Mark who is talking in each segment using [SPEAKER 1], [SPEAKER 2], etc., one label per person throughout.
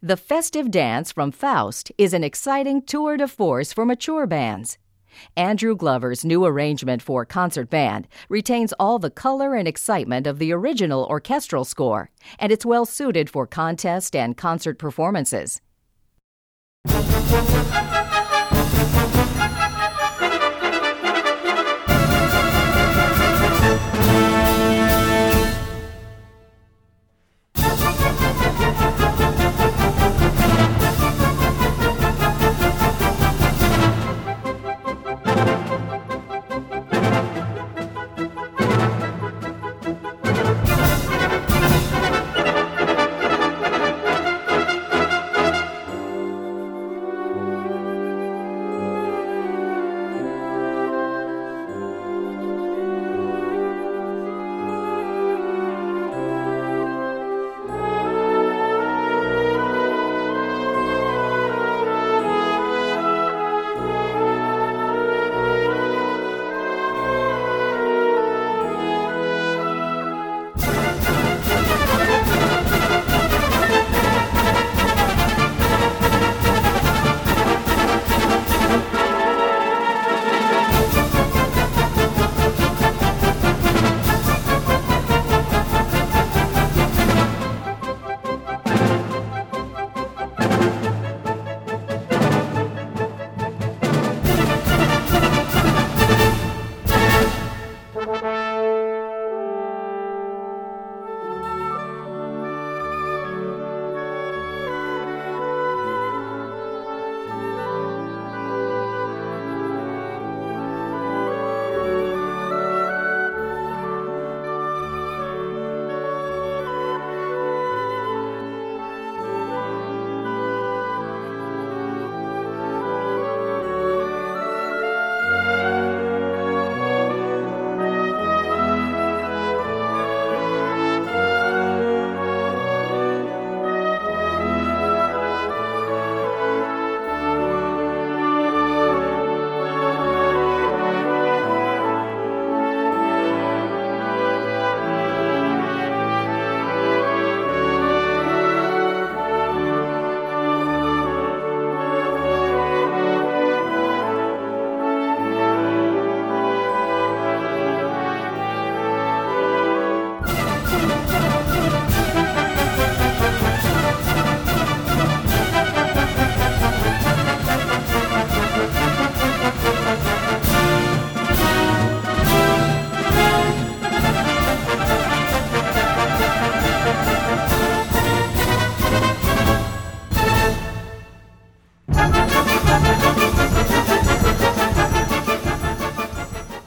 [SPEAKER 1] The Festive Dance from Faust is an exciting tour de force for mature bands. Andrew Glover's new arrangement for concert band retains all the color and excitement of the original orchestral score, and it's well suited for contest and concert performances.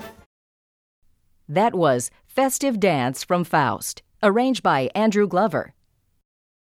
[SPEAKER 1] That was Festive Dance from Faust, arranged by Andrew Glover.